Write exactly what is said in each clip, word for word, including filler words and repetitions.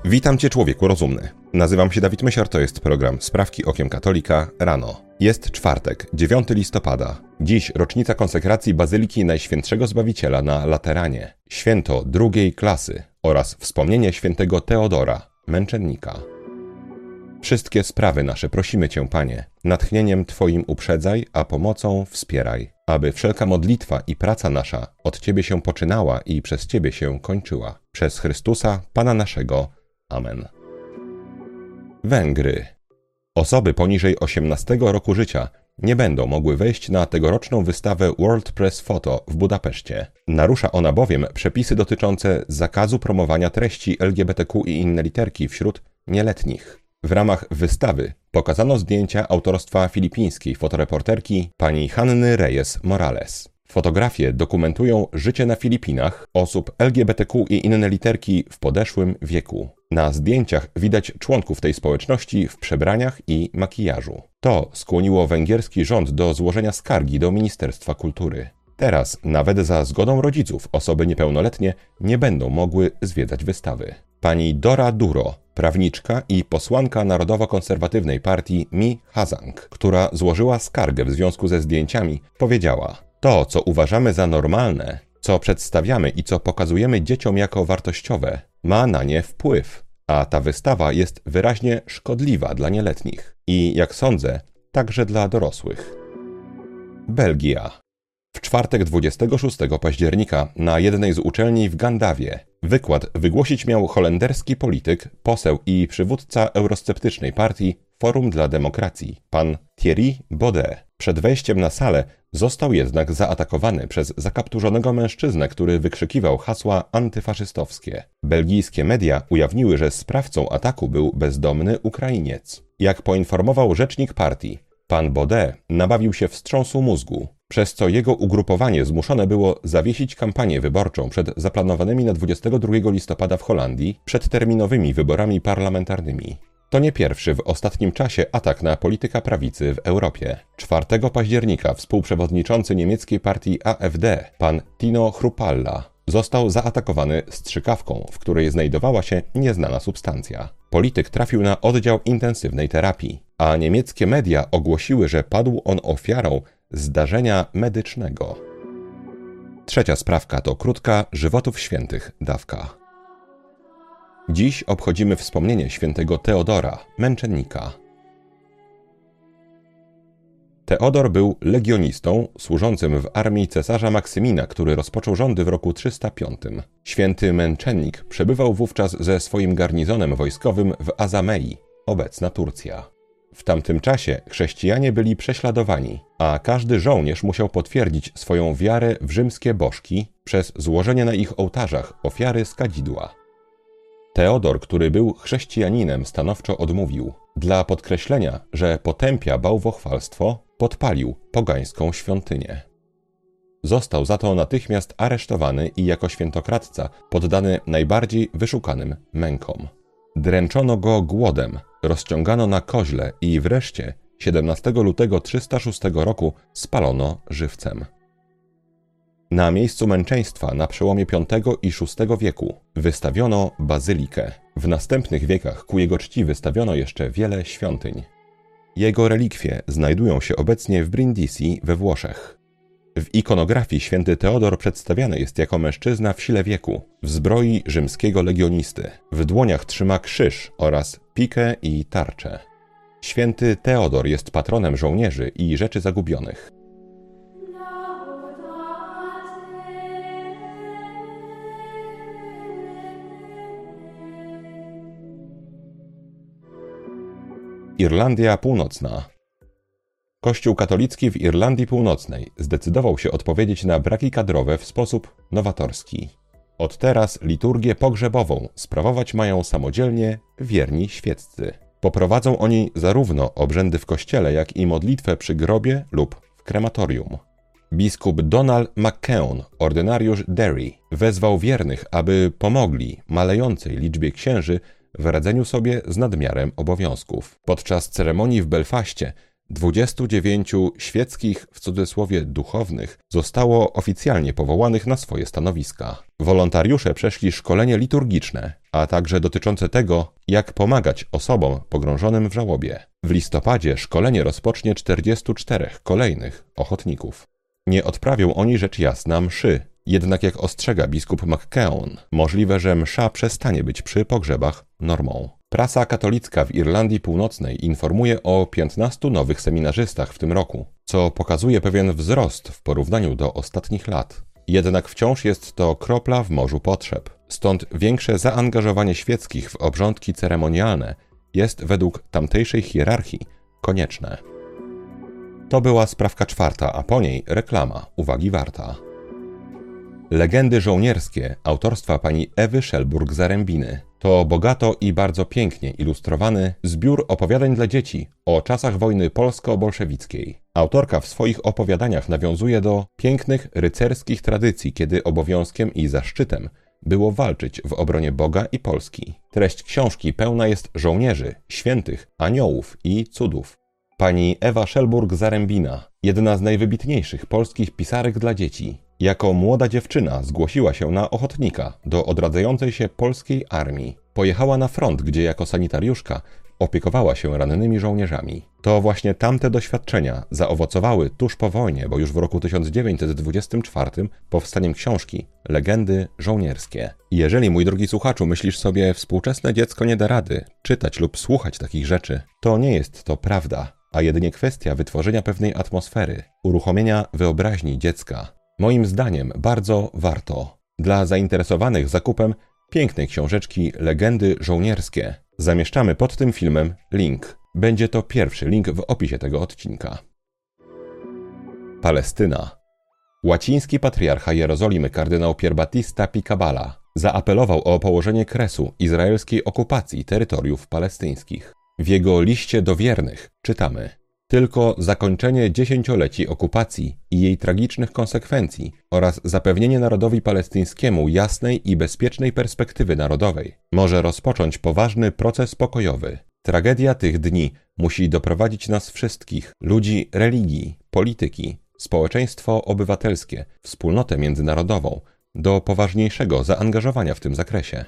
Witam Cię, człowieku rozumny. Nazywam się Dawid Mysior, to jest program Sprawki Okiem Katolika rano. Jest czwartek, dziewiątego listopada. Dziś rocznica konsekracji Bazyliki Najświętszego Zbawiciela na Lateranie, święto drugiej klasy oraz wspomnienie świętego Teodora, męczennika. Wszystkie sprawy nasze prosimy Cię, Panie, natchnieniem Twoim uprzedzaj, a pomocą wspieraj, aby wszelka modlitwa i praca nasza od Ciebie się poczynała i przez Ciebie się kończyła. Przez Chrystusa, Pana naszego. Amen. Węgry. Osoby poniżej osiemnastego roku życia nie będą mogły wejść na tegoroczną wystawę World Press Photo w Budapeszcie. Narusza ona bowiem przepisy dotyczące zakazu promowania treści L G B T Q i inne literki wśród nieletnich. W ramach wystawy pokazano zdjęcia autorstwa filipińskiej fotoreporterki pani Hanny Reyes Morales. Fotografie dokumentują życie na Filipinach osób L G B T Q i inne literki w podeszłym wieku. Na zdjęciach widać członków tej społeczności w przebraniach i makijażu. To skłoniło węgierski rząd do złożenia skargi do Ministerstwa Kultury. Teraz, nawet za zgodą rodziców, osoby niepełnoletnie nie będą mogły zwiedzać wystawy. Pani Dora Duro, prawniczka i posłanka Narodowo-Konserwatywnej Partii Mi Hazang, która złożyła skargę w związku ze zdjęciami, powiedziała: to, co uważamy za normalne, co przedstawiamy i co pokazujemy dzieciom jako wartościowe, ma na nie wpływ, a ta wystawa jest wyraźnie szkodliwa dla nieletnich i, jak sądzę, także dla dorosłych. Belgia. W czwartek dwudziestego szóstego października na jednej z uczelni w Gandawie wykład wygłosić miał holenderski polityk, poseł i przywódca eurosceptycznej partii Forum dla Demokracji, pan Thierry Baudet. Przed wejściem na salę został jednak zaatakowany przez zakapturzonego mężczyznę, który wykrzykiwał hasła antyfaszystowskie. Belgijskie media ujawniły, że sprawcą ataku był bezdomny Ukrainiec. Jak poinformował rzecznik partii, pan Baudet nabawił się wstrząsu mózgu, przez co jego ugrupowanie zmuszone było zawiesić kampanię wyborczą przed zaplanowanymi na dwudziestego drugiego listopada w Holandii przedterminowymi wyborami parlamentarnymi. To nie pierwszy w ostatnim czasie atak na polityka prawicy w Europie. czwartego października współprzewodniczący niemieckiej partii A F D, pan Tino Chrupalla, został zaatakowany strzykawką, w której znajdowała się nieznana substancja. Polityk trafił na oddział intensywnej terapii, a niemieckie media ogłosiły, że padł on ofiarą zdarzenia medycznego. Trzecia sprawka to krótka żywotów świętych dawka. Dziś obchodzimy wspomnienie świętego Teodora, męczennika. Teodor był legionistą służącym w armii cesarza Maksymina, który rozpoczął rządy w roku trzysta piątym. Święty męczennik przebywał wówczas ze swoim garnizonem wojskowym w Azamei, obecna Turcja. W tamtym czasie chrześcijanie byli prześladowani, a każdy żołnierz musiał potwierdzić swoją wiarę w rzymskie bożki przez złożenie na ich ołtarzach ofiary z kadzidła. Teodor, który był chrześcijaninem, stanowczo odmówił. Dla podkreślenia, że potępia bałwochwalstwo, podpalił pogańską świątynię. Został za to natychmiast aresztowany i jako świętokradca poddany najbardziej wyszukanym mękom. Dręczono go głodem, rozciągano na koźle i wreszcie siedemnastego lutego trzysta szóstego roku spalono żywcem. Na miejscu męczeństwa na przełomie piątego i szóstego wieku wystawiono bazylikę. W następnych wiekach ku jego czci wystawiono jeszcze wiele świątyń. Jego relikwie znajdują się obecnie w Brindisi we Włoszech. W ikonografii święty Teodor przedstawiany jest jako mężczyzna w sile wieku, w zbroi rzymskiego legionisty. W dłoniach trzyma krzyż oraz pikę i tarczę. Święty Teodor jest patronem żołnierzy i rzeczy zagubionych. Irlandia Północna. Kościół katolicki w Irlandii Północnej zdecydował się odpowiedzieć na braki kadrowe w sposób nowatorski. Od teraz liturgię pogrzebową sprawować mają samodzielnie wierni świeccy. Poprowadzą oni zarówno obrzędy w kościele, jak i modlitwę przy grobie lub w krematorium. Biskup Donald McKeown, ordynariusz Derry, wezwał wiernych, aby pomogli malejącej liczbie księży w radzeniu sobie z nadmiarem obowiązków. Podczas ceremonii w Belfaście dwudziestu dziewięciu świeckich, w cudzysłowie duchownych, zostało oficjalnie powołanych na swoje stanowiska. Wolontariusze przeszli szkolenie liturgiczne, a także dotyczące tego, jak pomagać osobom pogrążonym w żałobie. W listopadzie szkolenie rozpocznie czterdziestu czterech kolejnych ochotników. Nie odprawią oni rzecz jasna mszy, jednak jak ostrzega biskup McKeown, możliwe, że msza przestanie być przy pogrzebach normą. Prasa katolicka w Irlandii Północnej informuje o piętnastu nowych seminarzystach w tym roku, co pokazuje pewien wzrost w porównaniu do ostatnich lat. Jednak wciąż jest to kropla w morzu potrzeb. Stąd większe zaangażowanie świeckich w obrządki ceremonialne jest według tamtejszej hierarchii konieczne. To była sprawka czwarta, a po niej reklama, uwagi warta. Legendy żołnierskie autorstwa pani Ewy Szelburg-Zarębiny to bogato i bardzo pięknie ilustrowany zbiór opowiadań dla dzieci o czasach wojny polsko-bolszewickiej. Autorka w swoich opowiadaniach nawiązuje do pięknych rycerskich tradycji, kiedy obowiązkiem i zaszczytem było walczyć w obronie Boga i Polski. Treść książki pełna jest żołnierzy, świętych, aniołów i cudów. Pani Ewa Szelburg-Zarębina, jedna z najwybitniejszych polskich pisarek dla dzieci, jako młoda dziewczyna zgłosiła się na ochotnika do odradzającej się polskiej armii. Pojechała na front, gdzie jako sanitariuszka opiekowała się rannymi żołnierzami. To właśnie tamte doświadczenia zaowocowały tuż po wojnie, bo już w roku tysiąc dziewięćset dwudziestym czwartym powstaniem książki Legendy żołnierskie. Jeżeli, mój drogi słuchaczu, myślisz sobie, współczesne dziecko nie da rady czytać lub słuchać takich rzeczy, to nie jest to prawda, a jedynie kwestia wytworzenia pewnej atmosfery, uruchomienia wyobraźni dziecka. Moim zdaniem bardzo warto. Dla zainteresowanych zakupem pięknej książeczki Legendy żołnierskie zamieszczamy pod tym filmem link. Będzie to pierwszy link w opisie tego odcinka. Palestyna. Łaciński patriarcha Jerozolimy kardynał Pierbattista Piccaballa zaapelował o położenie kresu izraelskiej okupacji terytoriów palestyńskich. W jego liście do wiernych czytamy: tylko zakończenie dziesięcioleci okupacji i jej tragicznych konsekwencji oraz zapewnienie narodowi palestyńskiemu jasnej i bezpiecznej perspektywy narodowej może rozpocząć poważny proces pokojowy. Tragedia tych dni musi doprowadzić nas wszystkich, ludzi religii, polityki, społeczeństwo obywatelskie, wspólnotę międzynarodową, do poważniejszego zaangażowania w tym zakresie.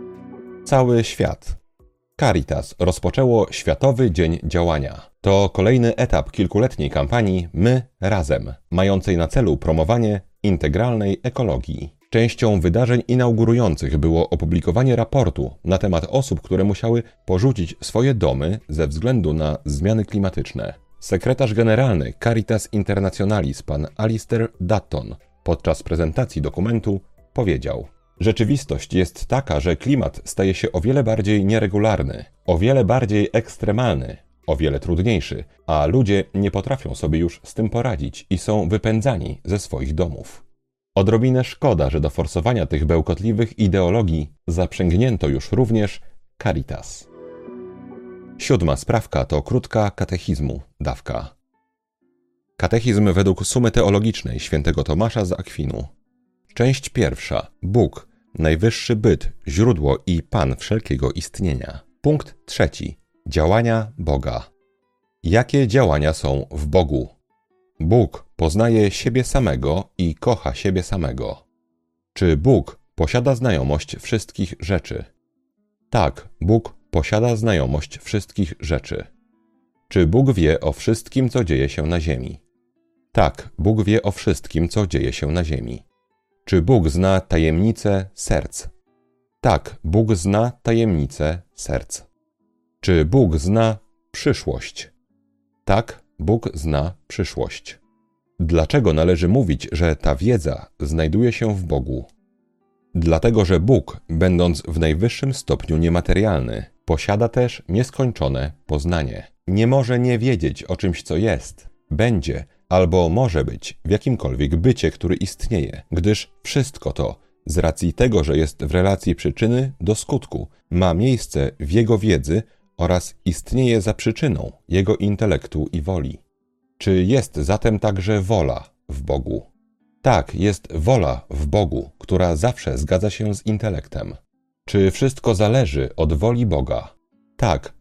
Cały świat. Caritas rozpoczęło Światowy Dzień Działania. To kolejny etap kilkuletniej kampanii My Razem, mającej na celu promowanie integralnej ekologii. Częścią wydarzeń inaugurujących było opublikowanie raportu na temat osób, które musiały porzucić swoje domy ze względu na zmiany klimatyczne. Sekretarz generalny Caritas Internationalis pan Alistair Dutton podczas prezentacji dokumentu powiedział: rzeczywistość jest taka, że klimat staje się o wiele bardziej nieregularny, o wiele bardziej ekstremalny, o wiele trudniejszy, a ludzie nie potrafią sobie już z tym poradzić i są wypędzani ze swoich domów. Odrobinę szkoda, że do forsowania tych bełkotliwych ideologii zaprzęgnięto już również Caritas. Siódma sprawka to krótka katechizmu, dawka. Katechizm według sumy teologicznej świętego Tomasza z Akwinu. Część pierwsza. Bóg, najwyższy byt, źródło i Pan wszelkiego istnienia. Punkt trzeci. Działania Boga. Jakie działania są w Bogu? Bóg poznaje siebie samego i kocha siebie samego. Czy Bóg posiada znajomość wszystkich rzeczy? Tak, Bóg posiada znajomość wszystkich rzeczy. Czy Bóg wie o wszystkim, co dzieje się na ziemi? Tak, Bóg wie o wszystkim, co dzieje się na ziemi. Czy Bóg zna tajemnice serc? Tak, Bóg zna tajemnice serc. Czy Bóg zna przyszłość? Tak, Bóg zna przyszłość. Dlaczego należy mówić, że ta wiedza znajduje się w Bogu? Dlatego, że Bóg, będąc w najwyższym stopniu niematerialny, posiada też nieskończone poznanie. Nie może nie wiedzieć o czymś, co jest, będzie albo może być w jakimkolwiek bycie, który istnieje, gdyż wszystko to, z racji tego, że jest w relacji przyczyny do skutku, ma miejsce w Jego wiedzy oraz istnieje za przyczyną Jego intelektu i woli. Czy jest zatem także wola w Bogu? Tak, jest wola w Bogu, która zawsze zgadza się z intelektem. Czy wszystko zależy od woli Boga? Tak,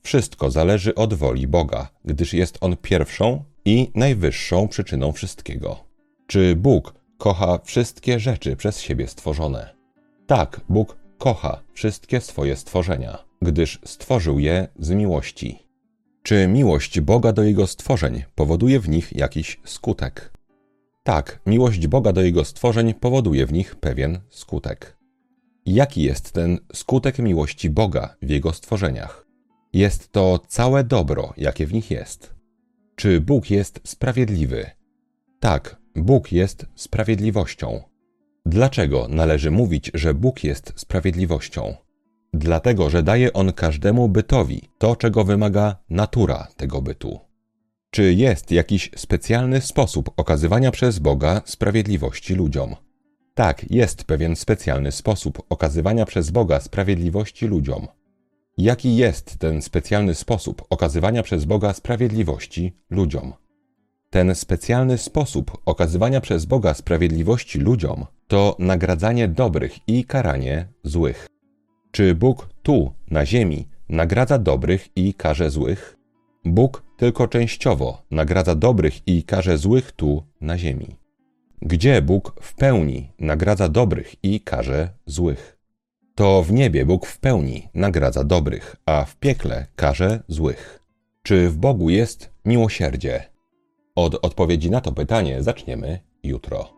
Wszystko zależy od woli Boga, gdyż jest On pierwszą i najwyższą przyczyną wszystkiego. Czy Bóg kocha wszystkie rzeczy przez siebie stworzone? Tak, Bóg kocha wszystkie swoje stworzenia, gdyż stworzył je z miłości. Czy miłość Boga do Jego stworzeń powoduje w nich jakiś skutek? Tak, miłość Boga do Jego stworzeń powoduje w nich pewien skutek. Jaki jest ten skutek miłości Boga w Jego stworzeniach? Jest to całe dobro, jakie w nich jest. Czy Bóg jest sprawiedliwy? Tak, Bóg jest sprawiedliwością. Dlaczego należy mówić, że Bóg jest sprawiedliwością? Dlatego, że daje On każdemu bytowi to, czego wymaga natura tego bytu. Czy jest jakiś specjalny sposób okazywania przez Boga sprawiedliwości ludziom? Tak, jest pewien specjalny sposób okazywania przez Boga sprawiedliwości ludziom. Jaki jest ten specjalny sposób okazywania przez Boga sprawiedliwości ludziom? Ten specjalny sposób okazywania przez Boga sprawiedliwości ludziom to nagradzanie dobrych i karanie złych. Czy Bóg tu, na ziemi, nagradza dobrych i karze złych? Bóg tylko częściowo nagradza dobrych i karze złych tu, na ziemi. Gdzie Bóg w pełni nagradza dobrych i karze złych? To w niebie Bóg w pełni nagradza dobrych, a w piekle karze złych. Czy w Bogu jest miłosierdzie? Od odpowiedzi na to pytanie zaczniemy jutro.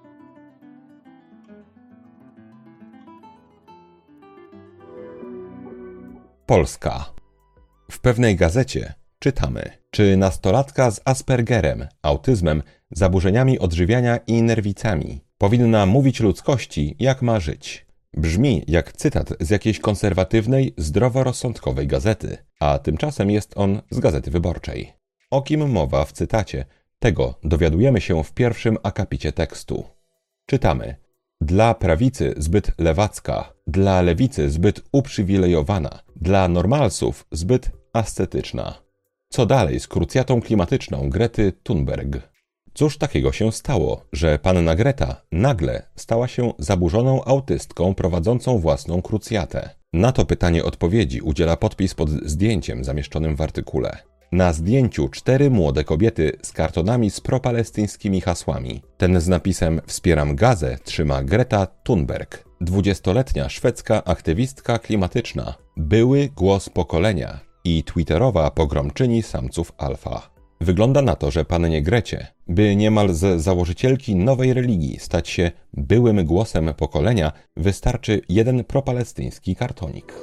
Polska. W pewnej gazecie czytamy, czy nastolatka z Aspergerem, autyzmem, zaburzeniami odżywiania i nerwicami powinna mówić ludzkości, jak ma żyć. Brzmi jak cytat z jakiejś konserwatywnej, zdroworozsądkowej gazety, a tymczasem jest on z Gazety Wyborczej. O kim mowa w cytacie? Tego dowiadujemy się w pierwszym akapicie tekstu. Czytamy: dla prawicy zbyt lewacka, dla lewicy zbyt uprzywilejowana, dla normalsów zbyt ascetyczna. Co dalej z krucjatą klimatyczną Grety Thunberg? Cóż takiego się stało, że panna Greta nagle stała się zaburzoną autystką prowadzącą własną krucjatę? Na to pytanie odpowiedzi udziela podpis pod zdjęciem zamieszczonym w artykule. Na zdjęciu cztery młode kobiety z kartonami z propalestyńskimi hasłami. Ten z napisem „Wspieram Gazę” trzyma Greta Thunberg, dwudziestoletnia szwedzka aktywistka klimatyczna, były głos pokolenia i twitterowa pogromczyni samców alfa. Wygląda na to, że pannie Grecie, by niemal z założycielki nowej religii stać się byłym głosem pokolenia, wystarczy jeden propalestyński kartonik.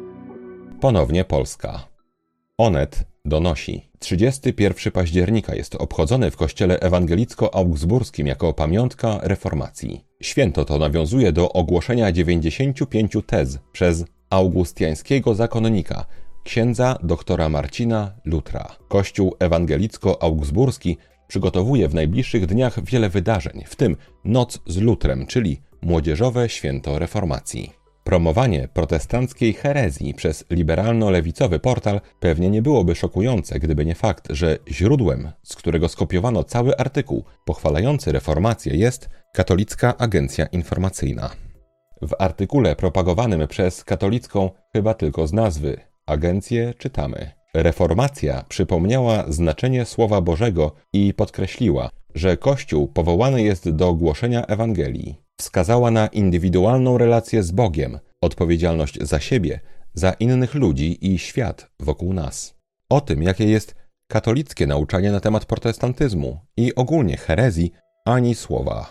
Ponownie Polska. Onet donosi: trzydziestego pierwszego października jest obchodzony w kościele ewangelicko-augsburskim jako pamiątka reformacji. Święto to nawiązuje do ogłoszenia dziewięćdziesięciu pięciu tez przez augustiańskiego zakonnika, księdza doktora Marcina Lutra. Kościół ewangelicko-augsburski przygotowuje w najbliższych dniach wiele wydarzeń, w tym Noc z Lutrem, czyli młodzieżowe święto reformacji. Promowanie protestanckiej herezji przez liberalno-lewicowy portal pewnie nie byłoby szokujące, gdyby nie fakt, że źródłem, z którego skopiowano cały artykuł pochwalający reformację, jest Katolicka Agencja Informacyjna. W artykule propagowanym przez katolicką, chyba tylko z nazwy, agencję czytamy: reformacja przypomniała znaczenie Słowa Bożego i podkreśliła, że Kościół powołany jest do głoszenia Ewangelii. Wskazała na indywidualną relację z Bogiem, odpowiedzialność za siebie, za innych ludzi i świat wokół nas. O tym, jakie jest katolickie nauczanie na temat protestantyzmu i ogólnie herezji, ani słowa.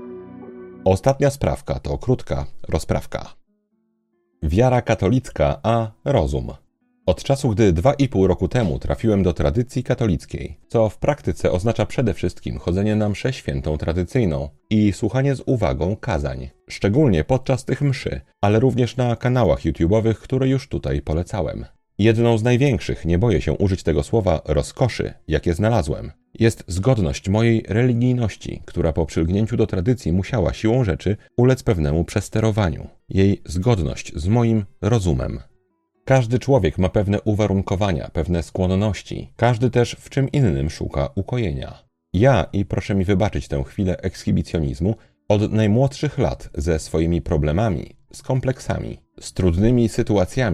Ostatnia sprawka to krótka rozprawka. Wiara katolicka a rozum. Od czasu, gdy dwa i pół roku temu trafiłem do tradycji katolickiej, co w praktyce oznacza przede wszystkim chodzenie na mszę świętą tradycyjną i słuchanie z uwagą kazań, szczególnie podczas tych mszy, ale również na kanałach YouTube'owych, które już tutaj polecałem. Jedną z największych, nie boję się użyć tego słowa, rozkoszy, jakie znalazłem, jest zgodność mojej religijności, która po przylgnięciu do tradycji musiała siłą rzeczy ulec pewnemu przesterowaniu. Jej zgodność z moim rozumem. Każdy człowiek ma pewne uwarunkowania, pewne skłonności. Każdy też w czym innym szuka ukojenia. Ja, i proszę mi wybaczyć tę chwilę ekshibicjonizmu, od najmłodszych lat ze swoimi problemami, z kompleksami, z trudnymi sytuacjami,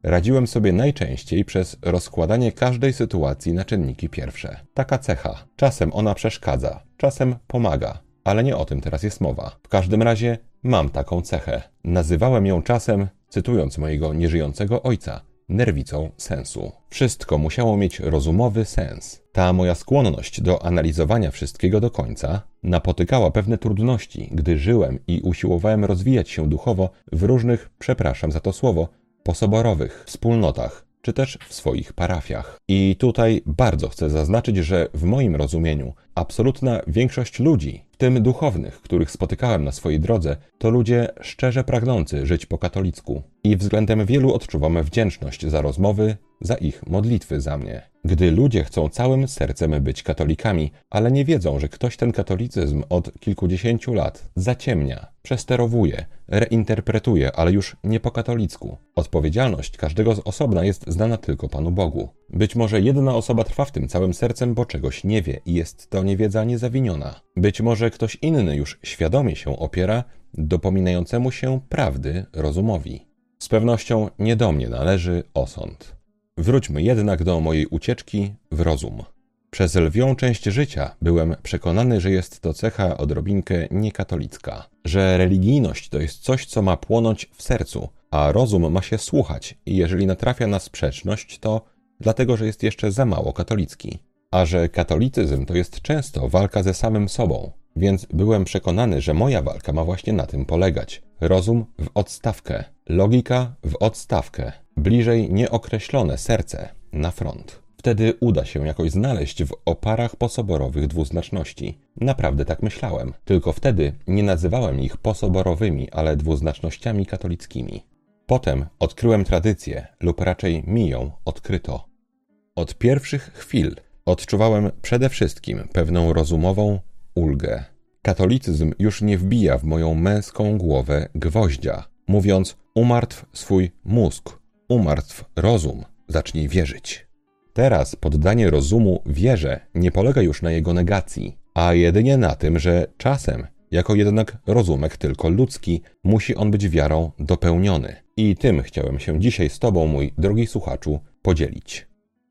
Radziłem sobie najczęściej przez rozkładanie każdej sytuacji na czynniki pierwsze. Taka cecha. Czasem ona przeszkadza, czasem pomaga, ale nie o tym teraz jest mowa. W każdym razie mam taką cechę. Nazywałem ją czasem, cytując mojego nieżyjącego ojca, nerwicą sensu. Wszystko musiało mieć rozumowy sens. Ta moja skłonność do analizowania wszystkiego do końca napotykała pewne trudności, gdy żyłem i usiłowałem rozwijać się duchowo w różnych, przepraszam za to słowo, posoborowych wspólnotach, czy też w swoich parafiach. I tutaj bardzo chcę zaznaczyć, że w moim rozumieniu absolutna większość ludzi, w tym duchownych, których spotykałem na swojej drodze, to ludzie szczerze pragnący żyć po katolicku. I względem wielu odczuwam wdzięczność za rozmowy, za ich modlitwy za mnie. Gdy ludzie chcą całym sercem być katolikami, ale nie wiedzą, że ktoś ten katolicyzm od kilkudziesięciu lat zaciemnia, przesterowuje, reinterpretuje, ale już nie po katolicku. Odpowiedzialność każdego z osobna jest znana tylko Panu Bogu. Być może jedna osoba trwa w tym całym sercem, bo czegoś nie wie i jest to niewiedza niezawiniona. Być może ktoś inny już świadomie się opiera dopominającemu się prawdy rozumowi. Z pewnością nie do mnie należy osąd. Wróćmy jednak do mojej ucieczki w rozum. Przez lwią część życia byłem przekonany, że jest to cecha odrobinkę niekatolicka, że religijność to jest coś, co ma płonąć w sercu, a rozum ma się słuchać i jeżeli natrafia na sprzeczność, to dlatego, że jest jeszcze za mało katolicki. A że katolicyzm to jest często walka ze samym sobą, więc byłem przekonany, że moja walka ma właśnie na tym polegać. Rozum w odstawkę, logika w odstawkę, bliżej nieokreślone serce na front. Wtedy uda się jakoś znaleźć w oparach posoborowych dwuznaczności. Naprawdę tak myślałem. Tylko wtedy nie nazywałem ich posoborowymi, ale dwuznacznościami katolickimi. Potem odkryłem tradycję, lub raczej mi ją odkryto. Od pierwszych chwil odczuwałem przede wszystkim pewną rozumową ulgę. Katolicyzm już nie wbija w moją męską głowę gwoździa, mówiąc: umartw swój mózg, umartw rozum, zacznij wierzyć. Teraz poddanie rozumu wierze nie polega już na jego negacji, a jedynie na tym, że czasem, jako jednak rozumek tylko ludzki, musi on być wiarą dopełniony. I tym chciałem się dzisiaj z Tobą, mój drogi słuchaczu, podzielić.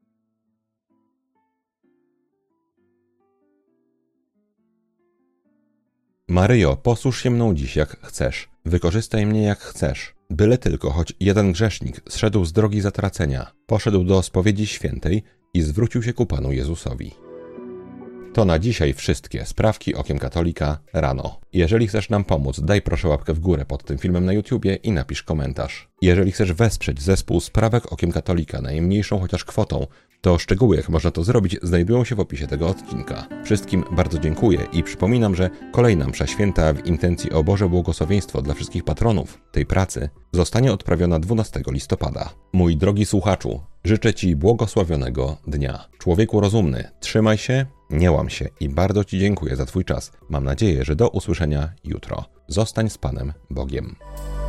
Maryjo, posłuż się mną dziś jak chcesz, wykorzystaj mnie jak chcesz, byle tylko choć jeden grzesznik zszedł z drogi zatracenia, poszedł do spowiedzi świętej i zwrócił się ku Panu Jezusowi. To na dzisiaj wszystkie Sprawki Okiem Katolika rano. Jeżeli chcesz nam pomóc, daj proszę łapkę w górę pod tym filmem na YouTubie i napisz komentarz. Jeżeli chcesz wesprzeć zespół Sprawek Okiem Katolika najmniejszą chociaż kwotą, to szczegóły, jak można to zrobić, znajdują się w opisie tego odcinka. Wszystkim bardzo dziękuję i przypominam, że kolejna msza święta w intencji o Boże błogosławieństwo dla wszystkich patronów tej pracy zostanie odprawiona dwunastego listopada. Mój drogi słuchaczu, życzę Ci błogosławionego dnia. Człowieku rozumny, trzymaj się, nie łam się i bardzo Ci dziękuję za Twój czas. Mam nadzieję, że do usłyszenia jutro. Zostań z Panem Bogiem.